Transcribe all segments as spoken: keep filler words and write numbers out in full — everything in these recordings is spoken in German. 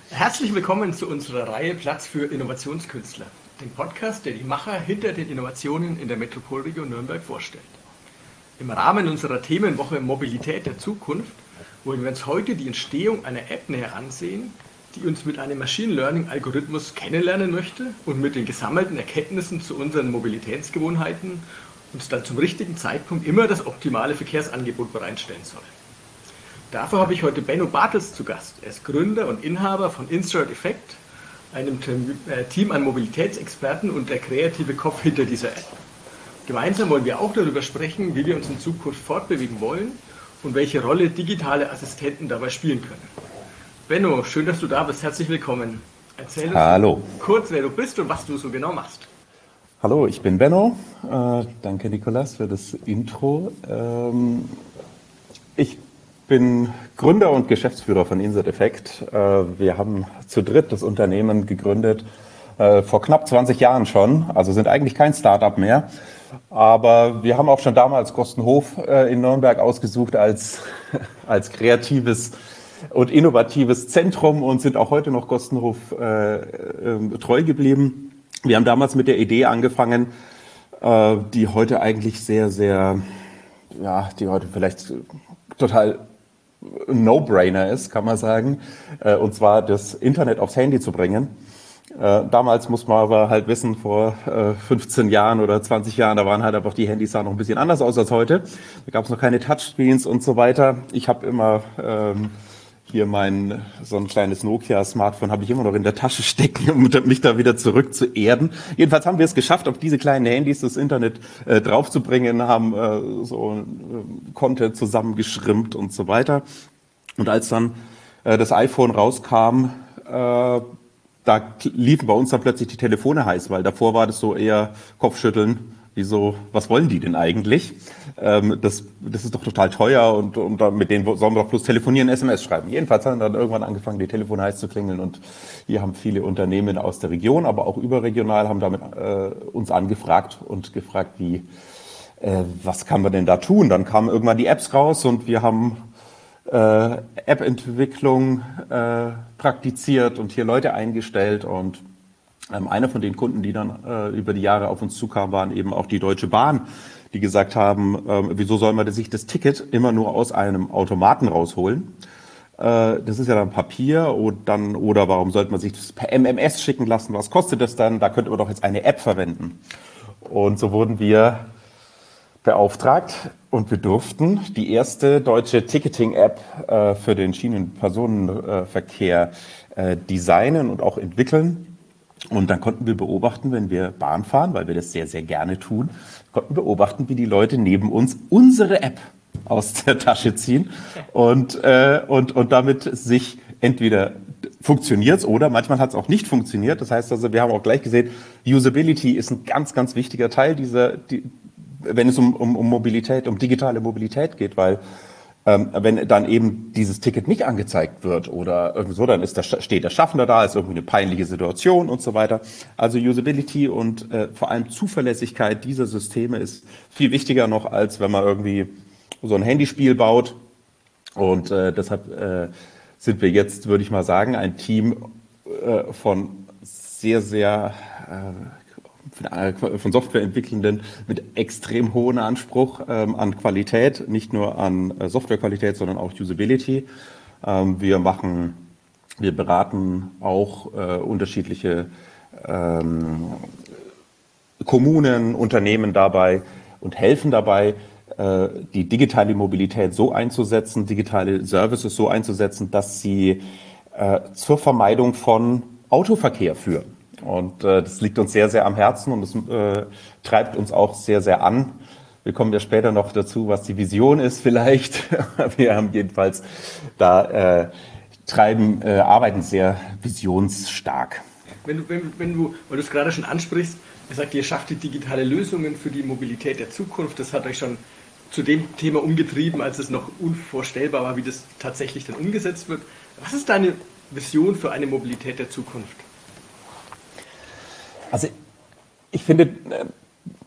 Herzlich willkommen zu unserer Reihe Platz für Innovationskünstler, dem Podcast, der die Macher hinter den Innovationen in der Metropolregion Nürnberg vorstellt. Im Rahmen unserer Themenwoche Mobilität der Zukunft wollen wir uns heute die Entstehung einer App näher ansehen, die uns mit einem Machine Learning Algorithmus kennenlernen möchte und mit den gesammelten Erkenntnissen zu unseren Mobilitätsgewohnheiten uns dann zum richtigen Zeitpunkt immer das optimale Verkehrsangebot bereitstellen soll. Dafür habe ich heute Benno Bartels zu Gast. Er ist Gründer und Inhaber von Insert Effect, einem Team an Mobilitätsexperten und der kreative Kopf hinter dieser App. Gemeinsam wollen wir auch darüber sprechen, wie wir uns in Zukunft fortbewegen wollen und welche Rolle digitale Assistenten dabei spielen können. Benno, schön, dass du da bist. Herzlich willkommen. Erzähl uns Hallo. kurz, wer du bist und was du so genau machst. Hallo, ich bin Benno. Äh, danke, Nikolas, für das Intro. Ähm, ich bin Gründer und Geschäftsführer von Insert Effect. Äh, wir haben zu dritt das Unternehmen gegründet, äh, vor knapp zwanzig Jahren schon. Also sind eigentlich kein Start-up mehr. Aber wir haben auch schon damals Gostenhof äh, in Nürnberg ausgesucht als, als kreatives und innovatives Zentrum und sind auch heute noch Gostenhof äh, äh, treu geblieben. Wir haben damals mit der Idee angefangen, äh, die heute eigentlich sehr, sehr, ja, die heute vielleicht total No-Brainer ist, kann man sagen, äh, und zwar das Internet aufs Handy zu bringen. Äh, damals muss man aber halt wissen, vor äh, fünfzehn Jahren oder zwanzig Jahren, da waren halt einfach die Handys da noch ein bisschen anders aus als heute. Da gab es noch keine Touchscreens und so weiter. Ich habe immer ähm, hier mein, so ein kleines Nokia-Smartphone habe ich immer noch in der Tasche stecken, um mich da wieder zurück zu erden. Jedenfalls haben wir es geschafft, auf diese kleinen Handys das Internet äh, draufzubringen, haben äh, so äh, Content zusammengeschrimpt und so weiter. Und als dann äh, das iPhone rauskam, äh, da liefen bei uns dann plötzlich die Telefone heiß, weil davor war das so eher Kopfschütteln. Wieso, was wollen die denn eigentlich? Ähm, das, das ist doch total teuer und, und mit denen sollen wir doch bloß telefonieren, S M S schreiben. Jedenfalls haben dann irgendwann angefangen, die Telefone heiß zu klingeln und hier haben viele Unternehmen aus der Region, aber auch überregional, haben damit äh, uns angefragt und gefragt, wie, äh, was kann man denn da tun? Dann kamen irgendwann die Apps raus und wir haben äh, App-Entwicklung äh, praktiziert und hier Leute eingestellt und Ähm, einer von den Kunden, die dann äh, über die Jahre auf uns zukamen, waren eben auch die Deutsche Bahn, die gesagt haben, ähm, wieso soll man sich das Ticket immer nur aus einem Automaten rausholen? Äh, das ist ja dann Papier und dann, oder warum sollte man sich das per M M S schicken lassen? Was kostet das dann? Da könnte man doch jetzt eine App verwenden. Und so wurden wir beauftragt und wir durften die erste deutsche Ticketing-App äh, für den Schienenpersonenverkehr äh, designen und auch entwickeln. Und dann konnten wir beobachten, wenn wir Bahn fahren, weil wir das sehr, sehr gerne tun, konnten beobachten, wie die Leute neben uns unsere App aus der Tasche ziehen und, äh, und, und damit sich entweder funktioniert oder manchmal hat es auch nicht funktioniert. Das heißt also, wir haben auch gleich gesehen, Usability ist ein ganz, ganz wichtiger Teil dieser, die, wenn es um, um, um Mobilität, um digitale Mobilität geht, weil Ähm, wenn dann eben dieses Ticket nicht angezeigt wird oder irgendwie so, dann ist der, steht der Schaffner da, ist irgendwie eine peinliche Situation und so weiter. Also Usability und äh, vor allem Zuverlässigkeit dieser Systeme ist viel wichtiger noch, als wenn man irgendwie so ein Handyspiel baut. Und äh, deshalb äh, sind wir jetzt, würde ich mal sagen, ein Team äh, von sehr, sehr äh, von Softwareentwicklenden mit extrem hohem Anspruch ähm, an Qualität, nicht nur an äh, Softwarequalität, sondern auch Usability. Ähm, wir machen, wir beraten auch äh, unterschiedliche ähm, Kommunen, Unternehmen dabei und helfen dabei, äh, die digitale Mobilität so einzusetzen, digitale Services so einzusetzen, dass sie äh, zur Vermeidung von Autoverkehr führen. Und äh, das liegt uns sehr, sehr am Herzen und es äh, treibt uns auch sehr, sehr an. Wir kommen ja später noch dazu, was die Vision ist vielleicht. Wir haben jedenfalls da äh, treiben, äh, arbeiten sehr visionsstark. Wenn du, wenn, wenn du, weil du es gerade schon ansprichst, ihr sagt, ihr schafft die digitale Lösungen für die Mobilität der Zukunft. Das hat euch schon zu dem Thema umgetrieben, als es noch unvorstellbar war, wie das tatsächlich dann umgesetzt wird. Was ist deine Vision für eine Mobilität der Zukunft? Also ich finde,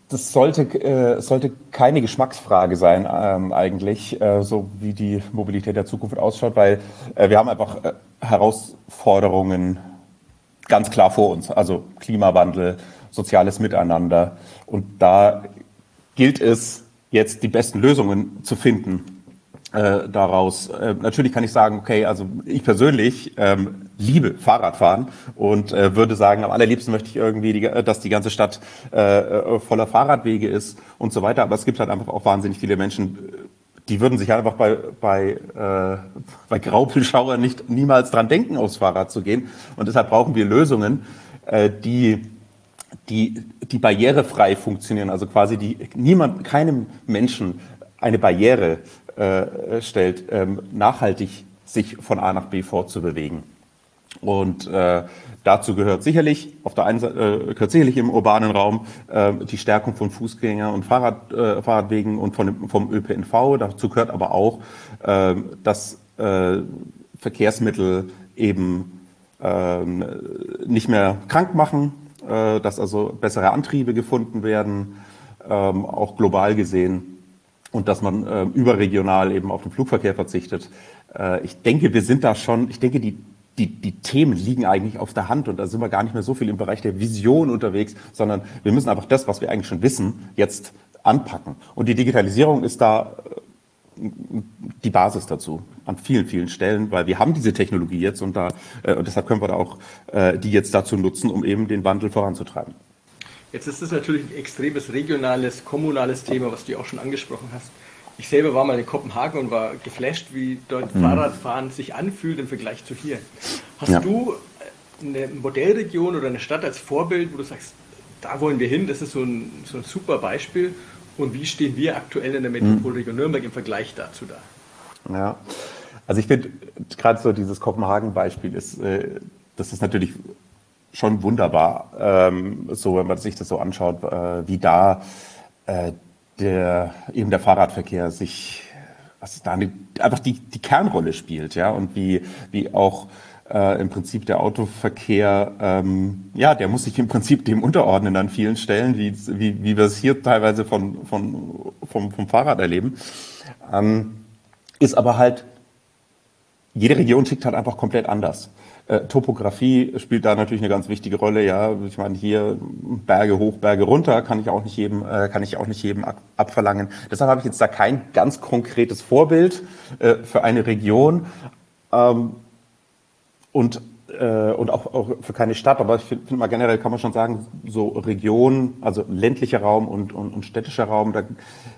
das sollte, äh, sollte keine Geschmacksfrage sein ähm, eigentlich, äh, so wie die Mobilität der Zukunft ausschaut, weil äh, wir haben einfach äh, Herausforderungen ganz klar vor uns, also Klimawandel, soziales Miteinander, und da gilt es jetzt die besten Lösungen zu finden äh, daraus. Äh, natürlich kann ich sagen, okay, also ich persönlich ähm, liebe Fahrradfahren und äh, würde sagen, am allerliebsten möchte ich irgendwie, die, dass die ganze Stadt äh, voller Fahrradwege ist und so weiter. Aber es gibt halt einfach auch wahnsinnig viele Menschen, die würden sich einfach bei, bei, äh, bei Graupelschauer nicht niemals dran denken, aufs Fahrrad zu gehen. Und deshalb brauchen wir Lösungen, äh, die, die, die barrierefrei funktionieren. Also quasi die niemand, keinem Menschen eine Barriere äh, stellt, ähm, nachhaltig sich von A nach B fortzubewegen. Und äh, dazu gehört sicherlich, auf der einen Seite äh, gehört sicherlich im urbanen Raum äh, die Stärkung von Fußgänger- und Fahrrad, äh, Fahrradwegen und von dem, vom Ö P N V. Dazu gehört aber auch, äh, dass äh, Verkehrsmittel eben äh, nicht mehr krank machen, äh, dass also bessere Antriebe gefunden werden, äh, auch global gesehen, und dass man äh, überregional eben auf den Flugverkehr verzichtet. Äh, ich denke, wir sind da schon, ich denke, die Die, die Themen liegen eigentlich auf der Hand, und da sind wir gar nicht mehr so viel im Bereich der Vision unterwegs, sondern wir müssen einfach das, was wir eigentlich schon wissen, jetzt anpacken. Und die Digitalisierung ist da die Basis dazu an vielen, vielen Stellen, weil wir haben diese Technologie jetzt, und, da, und deshalb können wir da auch die jetzt dazu nutzen, um eben den Wandel voranzutreiben. Jetzt ist das natürlich ein extremes regionales, kommunales Thema, was du auch schon angesprochen hast. Ich selber war mal in Kopenhagen und war geflasht, wie dort mhm. Fahrradfahren sich anfühlt im Vergleich zu hier. Hast ja. du eine Modellregion oder eine Stadt als Vorbild, wo du sagst, da wollen wir hin, das ist so ein, so ein super Beispiel, und wie stehen wir aktuell in der Metropolregion mhm. Nürnberg im Vergleich dazu da? Ja, also ich finde gerade so dieses Kopenhagen-Beispiel ist, äh, das ist natürlich schon wunderbar, ähm, so wenn man sich das so anschaut, äh, wie da äh, der eben der Fahrradverkehr sich, also da eine, einfach die, die Kernrolle spielt, ja, und wie, wie auch äh, im Prinzip der Autoverkehr, ähm, ja, der muss sich im Prinzip dem unterordnen an vielen Stellen, wie, wie, wie wir es hier teilweise von, von, vom, vom Fahrrad erleben, ähm, ist aber halt, jede Region tickt halt einfach komplett anders. Äh, Topografie spielt da natürlich eine ganz wichtige Rolle. Ja, ich meine, hier Berge hoch, Berge runter, kann ich auch nicht jedem, äh, kann ich auch nicht jedem ab, abverlangen. Deshalb habe ich jetzt da kein ganz konkretes Vorbild äh, für eine Region ähm, und äh, und auch, auch für keine Stadt. Aber ich finde find mal generell kann man schon sagen, so Region, also ländlicher Raum und und, und städtischer Raum, da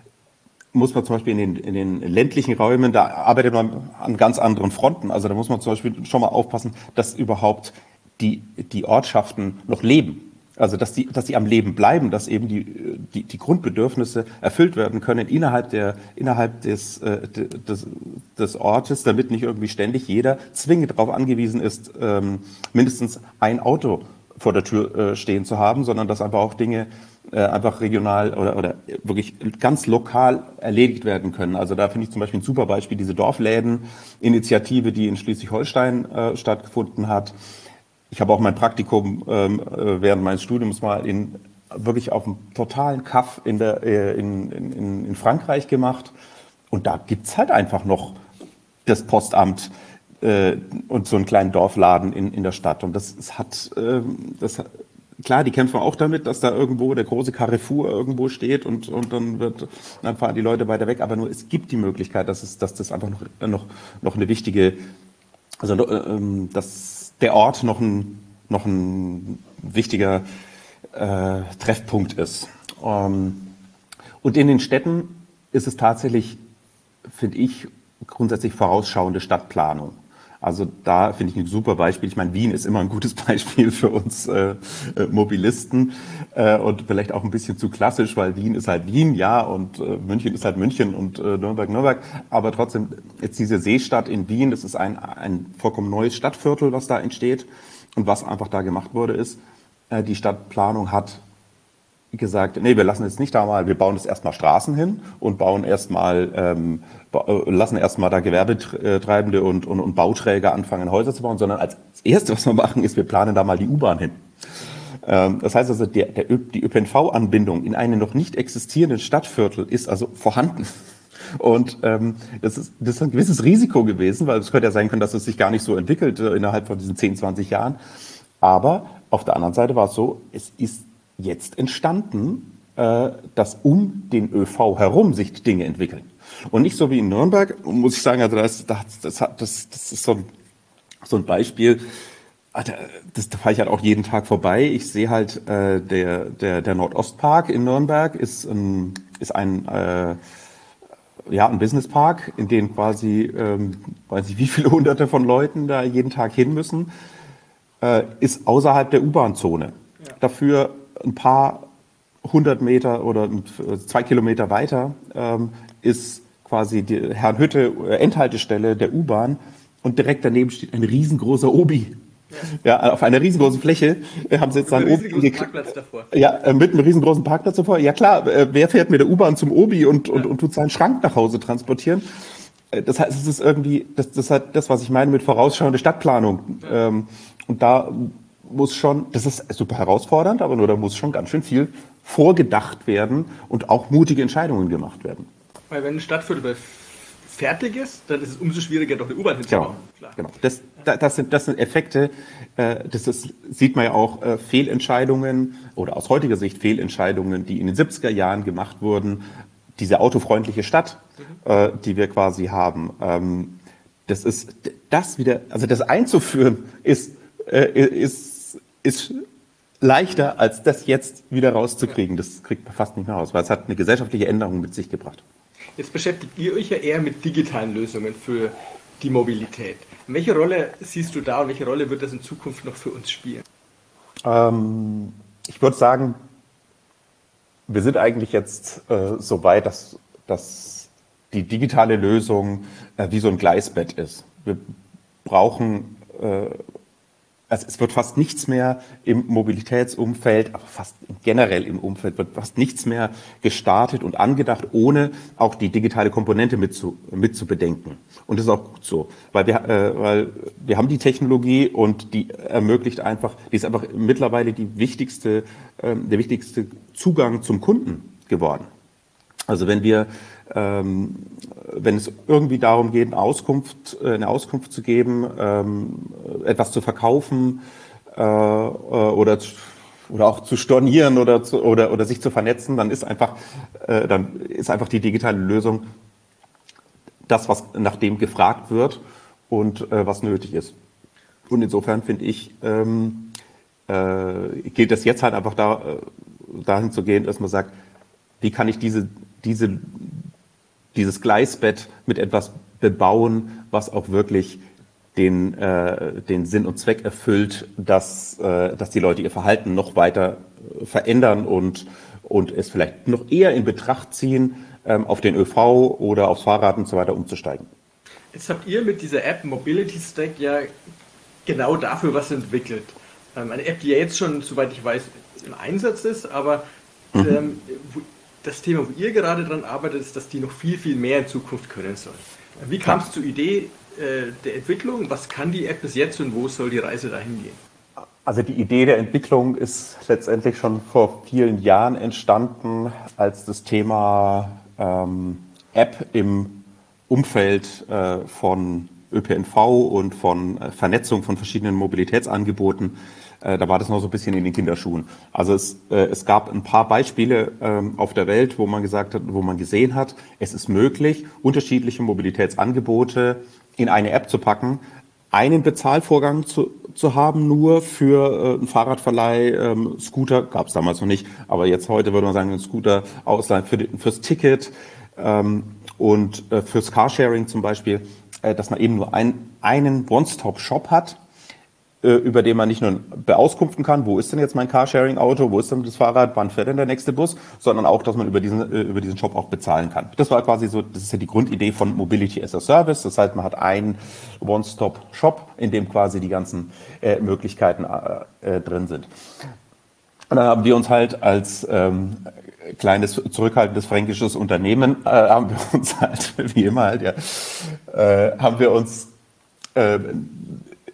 muss man zum Beispiel in den, in den ländlichen Räumen, da arbeitet man an ganz anderen Fronten. Also da muss man zum Beispiel schon mal aufpassen, dass überhaupt die, die Ortschaften noch leben. Also dass die, dass die am Leben bleiben, dass eben die, die, die Grundbedürfnisse erfüllt werden können innerhalb, der, innerhalb des, äh, des, des Ortes, damit nicht irgendwie ständig jeder zwingend darauf angewiesen ist, ähm, mindestens ein Auto vor der Tür äh, stehen zu haben, sondern dass einfach auch Dinge äh, einfach regional oder, oder wirklich ganz lokal erledigt werden können. Also da finde ich zum Beispiel ein super Beispiel diese Dorfläden-Initiative, die in Schleswig-Holstein äh, stattgefunden hat. Ich habe auch mein Praktikum ähm, während meines Studiums mal in wirklich auf einem totalen Kaff in, der, äh, in, in, in Frankreich gemacht, und da gibt's halt einfach noch das Postamt und so einen kleinen Dorfladen in, in der Stadt. Und das, das hat, ähm, das, klar, die kämpfen auch damit, dass da irgendwo der große Carrefour irgendwo steht, und, und dann wird, dann fahren die Leute weiter weg. Aber nur es gibt die Möglichkeit, dass es, dass das einfach noch, noch, noch eine wichtige, also, ähm, dass der Ort noch ein, noch ein wichtiger äh, Treffpunkt ist. Ähm, und in den Städten ist es tatsächlich, finde ich, grundsätzlich vorausschauende Stadtplanung. Also da finde ich ein super Beispiel. Ich meine, Wien ist immer ein gutes Beispiel für uns äh, äh, Mobilisten äh, und vielleicht auch ein bisschen zu klassisch, weil Wien ist halt Wien, ja, und äh, München ist halt München und äh, Nürnberg, Nürnberg. Aber trotzdem, jetzt diese Seestadt in Wien, das ist ein, ein vollkommen neues Stadtviertel, was da entsteht. Und was einfach da gemacht wurde, ist, äh, die Stadtplanung hat gesagt, nee, wir lassen jetzt nicht da mal, wir bauen jetzt erstmal Straßen hin und bauen erstmal, ähm, lassen erstmal da Gewerbetreibende und, und, und Bauträger anfangen, Häuser zu bauen, sondern als Erste, was wir machen, ist, wir planen da mal die U-Bahn hin. Ähm, das heißt also, der, der, die Ö P N V-Anbindung in einem noch nicht existierenden Stadtviertel ist also vorhanden. Und ähm, das, ist, das ist ein gewisses Risiko gewesen, weil es könnte ja sein können, dass es sich gar nicht so entwickelt äh, innerhalb von diesen zehn, zwanzig Jahren. Aber auf der anderen Seite war es so, es ist jetzt entstanden, äh, dass um den Ö V herum sich Dinge entwickeln. Und nicht so wie in Nürnberg, muss ich sagen, also das, das, das, das, das ist so ein, so ein Beispiel, das, da fahre ich halt auch jeden Tag vorbei. Ich sehe halt, äh, der, der, der Nordostpark in Nürnberg ist ein, ist ein äh, ja, ein Businesspark, in den quasi, ähm, weiß ich wie viele hunderte von Leuten da jeden Tag hin müssen, äh, ist außerhalb der U-Bahn-Zone. Ja. Dafür ein paar hundert Meter oder zwei Kilometer weiter ähm, ist quasi die Herrnhütte Endhaltestelle der U-Bahn und direkt daneben steht ein riesengroßer Obi. Ja. Ja, auf einer riesengroßen Fläche haben sie jetzt dann Obi Parkplatz davor. Ja, mit einem riesengroßen Parkplatz davor. Ja klar, wer fährt mit der U-Bahn zum Obi und, und, ja. und tut seinen Schrank nach Hause transportieren? Das heißt, es ist irgendwie, das, das hat das, was ich meine mit vorausschauende Stadtplanung. Ja. Und da muss schon, das ist super herausfordernd, aber nur da muss schon ganz schön viel vorgedacht werden und auch mutige Entscheidungen gemacht werden. Weil wenn ein Stadtviertel fertig ist, dann ist es umso schwieriger, doch eine U-Bahn hinzubauen. Genau, genau. Das, das, sind, das sind Effekte, das ist, sieht man ja auch, Fehlentscheidungen oder aus heutiger Sicht Fehlentscheidungen, die in den siebziger Jahren gemacht wurden. Diese autofreundliche Stadt, mhm. die wir quasi haben, das ist, das wieder, also das einzuführen ist, ist, ist leichter, als das jetzt wieder rauszukriegen. Das kriegt man fast nicht mehr raus, weil es hat eine gesellschaftliche Änderung mit sich gebracht. Jetzt beschäftigt ihr euch ja eher mit digitalen Lösungen für die Mobilität. Welche Rolle siehst du da und welche Rolle wird das in Zukunft noch für uns spielen? Ähm, ich würde sagen, wir sind eigentlich jetzt äh, so weit, dass, dass die digitale Lösung äh, wie so ein Gleisbett ist. Wir brauchen, äh, also es wird fast nichts mehr im Mobilitätsumfeld, aber fast generell im Umfeld wird fast nichts mehr gestartet und angedacht, ohne auch die digitale Komponente mit zu, mit zu bedenken. Und das ist auch gut so, weil wir, äh, weil wir haben die Technologie und die ermöglicht einfach, die ist einfach mittlerweile die wichtigste, äh, der wichtigste Zugang zum Kunden geworden. Also wenn wir, ähm, wenn es irgendwie darum geht, eine Auskunft, eine Auskunft zu geben, ähm, etwas zu verkaufen äh, oder, oder auch zu stornieren oder, zu, oder, oder sich zu vernetzen, dann ist einfach, äh, dann ist einfach die digitale Lösung das, was nach dem gefragt wird und äh, was nötig ist. Und insofern finde ich, ähm, äh, gilt es jetzt halt einfach da, äh, dahin zu gehen, dass man sagt, wie kann ich diese Diese, dieses Gleisbett mit etwas bebauen, was auch wirklich den, äh, den Sinn und Zweck erfüllt, dass, äh, dass die Leute ihr Verhalten noch weiter verändern und, und es vielleicht noch eher in Betracht ziehen, ähm, auf den Ö V oder aufs Fahrrad und so weiter umzusteigen. Jetzt habt ihr mit dieser App Mobility Stack ja genau dafür was entwickelt. Ähm, eine App, die ja jetzt schon, soweit ich weiß, im Einsatz ist, aber mhm. ähm, das Thema, wo ihr gerade dran arbeitet, ist, dass die noch viel, viel mehr in Zukunft können soll. Wie kam es zur Idee äh, der Entwicklung? Was kann die App bis jetzt und wo soll die Reise dahin gehen? Also die Idee der Entwicklung ist letztendlich schon vor vielen Jahren entstanden, als das Thema ähm, App im Umfeld äh, von Ö P N V und von äh, Vernetzung von verschiedenen Mobilitätsangeboten, da war das noch so ein bisschen in den Kinderschuhen. Also es, äh, es gab ein paar Beispiele ähm, auf der Welt, wo man gesagt hat, wo man gesehen hat, es ist möglich, unterschiedliche Mobilitätsangebote in eine App zu packen, einen Bezahlvorgang zu, zu haben, nur für äh, einen Fahrradverleih, ähm, Scooter, gab es damals noch nicht, aber jetzt heute würde man sagen, ein Scooter ausleihen für die, fürs Ticket ähm, und äh, fürs Carsharing zum Beispiel, äh, dass man eben nur ein, einen One-Stop-Shop hat, über den man nicht nur beauskunften kann, wo ist denn jetzt mein Carsharing-Auto, wo ist denn das Fahrrad, wann fährt denn der nächste Bus, sondern auch, dass man über diesen, über diesen Shop auch bezahlen kann. Das war quasi so, das ist ja die Grundidee von Mobility as a Service. Das heißt, man hat einen One-Stop-Shop, in dem quasi die ganzen äh, Möglichkeiten äh, drin sind. Und dann haben wir uns halt als ähm, kleines, zurückhaltendes fränkisches Unternehmen, äh, haben wir uns halt, wie immer halt, ja, äh, haben wir uns äh,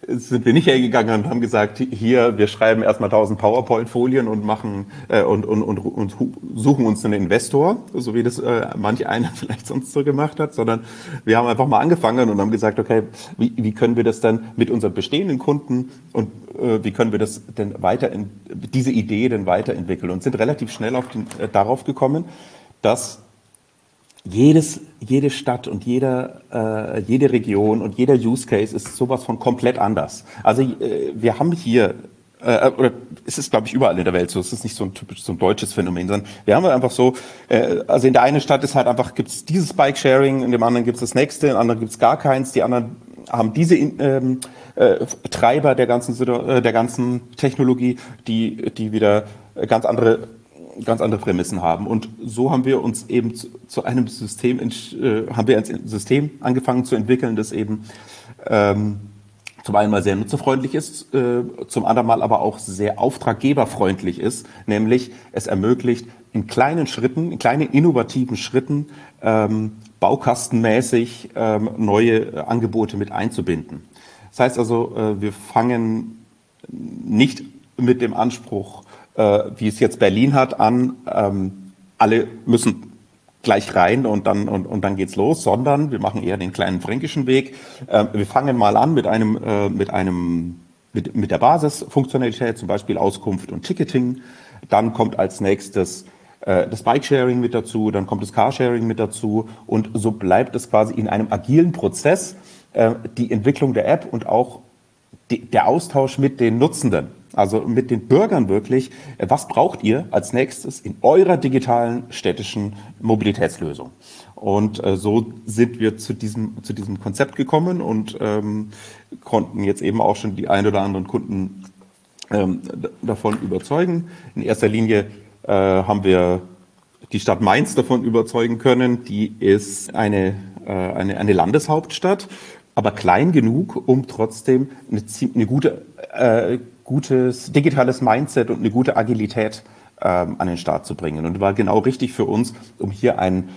sind wir nicht hergegangen und haben gesagt, hier, wir schreiben erstmal tausend PowerPoint-Folien und machen äh, und, und, und, und suchen uns einen Investor, so wie das äh, manch einer vielleicht sonst so gemacht hat, sondern wir haben einfach mal angefangen und haben gesagt, okay, wie, wie können wir das dann mit unseren bestehenden Kunden und äh, wie können wir das denn weiter, in, diese Idee denn weiterentwickeln und sind relativ schnell auf den, äh, darauf gekommen, dass Jedes, jede Stadt und jeder, äh, jede Region und jeder Use Case ist sowas von komplett anders. Also äh, wir haben hier, äh, oder es ist glaube ich überall in der Welt so, es ist nicht so ein typisch so ein deutsches Phänomen, sondern wir haben einfach so, äh, also in der einen Stadt ist halt einfach, gibt es dieses Bike-Sharing, in dem anderen gibt es das nächste, in dem anderen gibt es gar keins, die anderen haben diese ähm, äh, Treiber der ganzen, äh, der ganzen Technologie, die, die wieder ganz andere ganz andere Prämissen haben. Und so haben wir uns eben zu, zu einem System, äh, haben wir ein System angefangen zu entwickeln, das eben ähm, zum einen mal sehr nutzerfreundlich ist, äh, zum anderen mal aber auch sehr auftraggeberfreundlich ist, nämlich es ermöglicht, in kleinen Schritten, in kleinen innovativen Schritten, ähm, baukastenmäßig ähm, neue Angebote mit einzubinden. Das heißt also, äh, wir fangen nicht mit dem Anspruch, wie es jetzt Berlin hat, an, ähm, alle müssen gleich rein und dann, und, und dann geht's los, sondern wir machen eher den kleinen fränkischen Weg. Äh, wir fangen mal an mit einem, äh, mit einem, mit, mit der Basisfunktionalität, zum Beispiel Auskunft und Ticketing. Dann kommt als nächstes äh, das Bike-Sharing mit dazu, dann kommt das Carsharing mit dazu und so bleibt es quasi in einem agilen Prozess, äh, die Entwicklung der App und auch die, der Austausch mit den Nutzenden. Also mit den Bürgern wirklich, was braucht ihr als nächstes in eurer digitalen städtischen Mobilitätslösung? Und äh, so sind wir zu diesem, zu diesem Konzept gekommen und ähm, konnten jetzt eben auch schon die ein oder anderen Kunden ähm, davon überzeugen. In erster Linie äh, haben wir die Stadt Mainz davon überzeugen können. Die ist eine, äh, eine, eine Landeshauptstadt, aber klein genug, um trotzdem eine, eine gute äh, gutes digitales Mindset und eine gute Agilität ähm, an den Start zu bringen. Und war genau richtig für uns, um hier einen,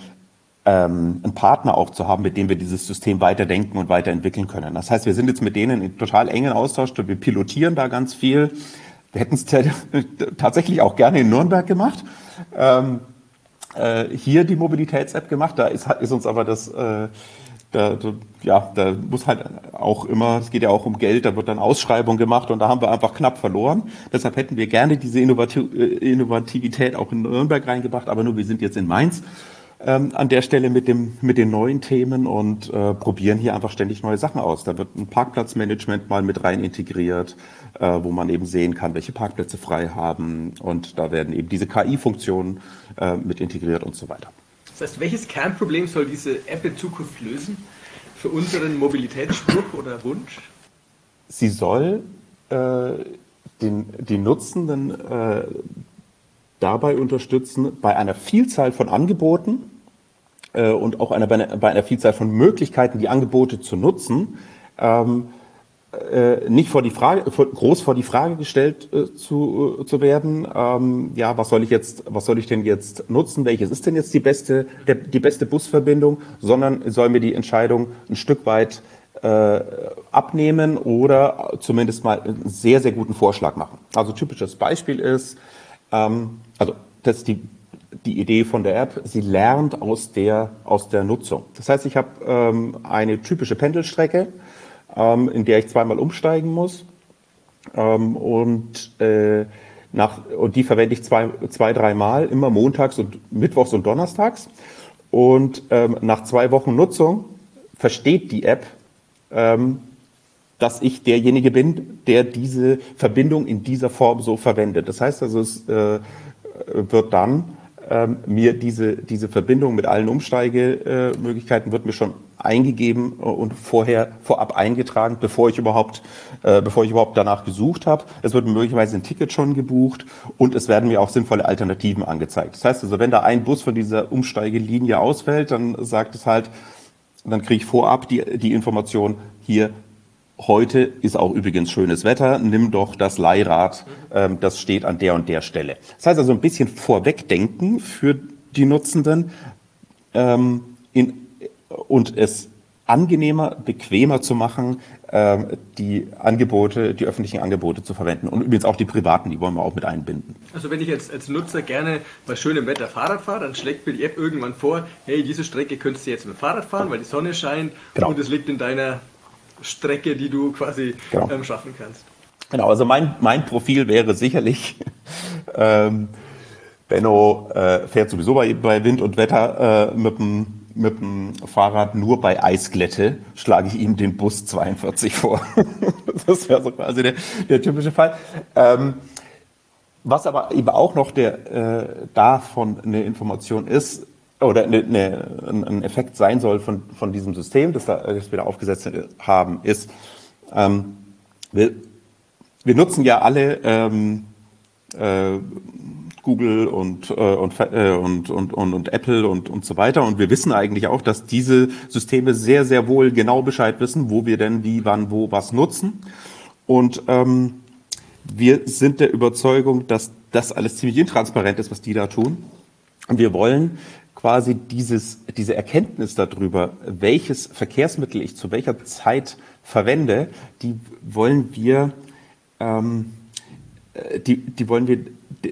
ähm, einen Partner auch zu haben, mit dem wir dieses System weiterdenken und weiterentwickeln können. Das heißt, wir sind jetzt mit denen in total engen Austausch, wir pilotieren da ganz viel. Wir hätten es t- tatsächlich auch gerne in Nürnberg gemacht. Ähm, äh, hier die Mobilitäts-App gemacht, da ist, ist uns aber das... Äh, Da, da, ja, da muss halt auch immer, es geht ja auch um Geld, da wird dann Ausschreibung gemacht und da haben wir einfach knapp verloren. Deshalb hätten wir gerne diese Innovati- Innovativität auch in Nürnberg reingebracht, aber nur wir sind jetzt in Mainz ähm, an der Stelle mit dem mit den neuen Themen und äh, probieren hier einfach ständig neue Sachen aus. Da wird ein Parkplatzmanagement mal mit rein integriert, äh, wo man eben sehen kann, welche Parkplätze frei haben und da werden eben diese K I-Funktionen äh, mit integriert und so weiter. Das heißt, welches Kernproblem soll diese App in Zukunft lösen für unseren Mobilitätsspruch oder Wunsch? Sie soll äh, den, die Nutzenden äh, dabei unterstützen, bei einer Vielzahl von Angeboten äh, und auch einer, bei, einer, bei einer Vielzahl von Möglichkeiten, die Angebote zu nutzen, ähm, äh, nicht vor die Frage, vor, groß vor die Frage gestellt äh, zu, äh, zu werden, ähm, ja, was soll ich jetzt, was soll ich denn jetzt nutzen, welches ist denn jetzt die beste, der, die beste Busverbindung, sondern soll mir die Entscheidung ein Stück weit äh, abnehmen oder zumindest mal einen sehr, sehr guten Vorschlag machen. Also typisches Beispiel ist, ähm, also das ist die die Idee von der App, sie lernt aus der, aus der Nutzung. Das heißt, ich habe ähm, eine typische Pendelstrecke, in der ich zweimal umsteigen muss ähm, und, äh, nach, und die verwende ich zwei, zwei, dreimal, immer montags und mittwochs und donnerstags und ähm, nach zwei Wochen Nutzung versteht die App, ähm, dass ich derjenige bin, der diese Verbindung in dieser Form so verwendet. Das heißt also, es äh, wird dann ähm, mir diese, diese Verbindung mit allen Umsteigemöglichkeiten wird mir schon eingegeben und vorher vorab eingetragen, bevor ich überhaupt, äh, bevor ich überhaupt danach gesucht habe. Es wird möglicherweise ein Ticket schon gebucht und es werden mir auch sinnvolle Alternativen angezeigt. Das heißt also, wenn da ein Bus von dieser Umsteigelinie ausfällt, dann sagt es halt, dann kriege ich vorab die, die Information, hier heute ist auch übrigens schönes Wetter, nimm doch das Leihrad, ähm, das steht an der und der Stelle. Das heißt also ein bisschen vorwegdenken für die Nutzenden ähm, in, und es angenehmer, bequemer zu machen, ähm, die Angebote, die öffentlichen Angebote zu verwenden. Und übrigens auch die privaten, die wollen wir auch mit einbinden. Also wenn ich jetzt als Nutzer gerne bei schönem Wetter Fahrrad fahre, dann schlägt mir die App irgendwann vor, hey, diese Strecke könntest du jetzt mit dem Fahrrad fahren, weil die Sonne scheint, genau, und es liegt in deiner Strecke, die du quasi genau. ähm, schaffen kannst. Genau, also mein, mein Profil wäre sicherlich, ähm, Benno äh, fährt sowieso bei, bei Wind und Wetter äh, mit dem mit dem Fahrrad, nur bei Eisglätte schlage ich ihm den Bus zweiundvierzig vor. Das wäre so quasi der, der typische Fall. Ähm, was aber eben auch noch der äh, davon eine Information ist, oder eine, eine, ein Effekt sein soll von, von diesem System, das, da, das wir da aufgesetzt haben, ist, ähm, wir, wir nutzen ja alle ähm, äh, Google und, äh, und, äh, und, und, und, und Apple und, und so weiter. Und wir wissen eigentlich auch, dass diese Systeme sehr, sehr wohl genau Bescheid wissen, wo wir denn wie, wann, wo, was nutzen. Und ähm, wir sind der Überzeugung, dass das alles ziemlich intransparent ist, was die da tun. Und wir wollen quasi dieses, diese Erkenntnis darüber, welches Verkehrsmittel ich zu welcher Zeit verwende, die wollen wir, ähm, die, die wollen wir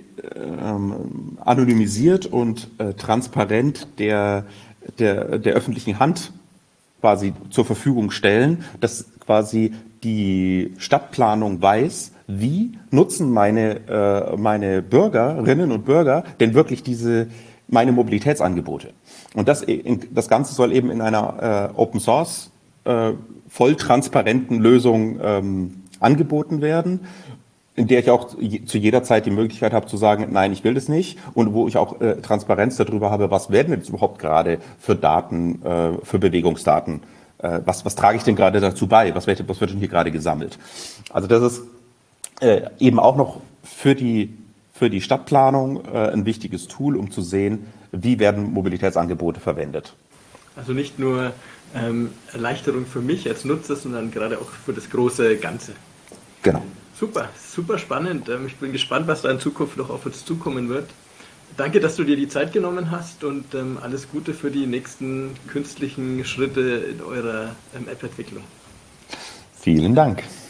ähm, anonymisiert und äh, transparent der, der, der öffentlichen Hand quasi zur Verfügung stellen, dass quasi die Stadtplanung weiß, wie nutzen meine, äh, meine Bürgerinnen und Bürger denn wirklich diese meine Mobilitätsangebote. Und das, das Ganze soll eben in einer äh, Open Source, äh, voll transparenten Lösung ähm, angeboten werden, in der ich auch zu jeder Zeit die Möglichkeit habe zu sagen, nein, ich will das nicht, und wo ich auch äh, Transparenz darüber habe, was werden jetzt überhaupt gerade für Daten, äh, für Bewegungsdaten, äh, was, was trage ich denn gerade dazu bei, was wird, was wird denn hier gerade gesammelt. Also das ist äh, eben auch noch für die, für die Stadtplanung äh, ein wichtiges Tool, um zu sehen, wie werden Mobilitätsangebote verwendet. Also nicht nur ähm, Erleichterung für mich als Nutzer, sondern gerade auch für das große Ganze. Genau. Super, super spannend. Ich bin gespannt, was da in Zukunft noch auf uns zukommen wird. Danke, dass du dir die Zeit genommen hast, und alles Gute für die nächsten künstlichen Schritte in eurer App-Entwicklung. Vielen Dank.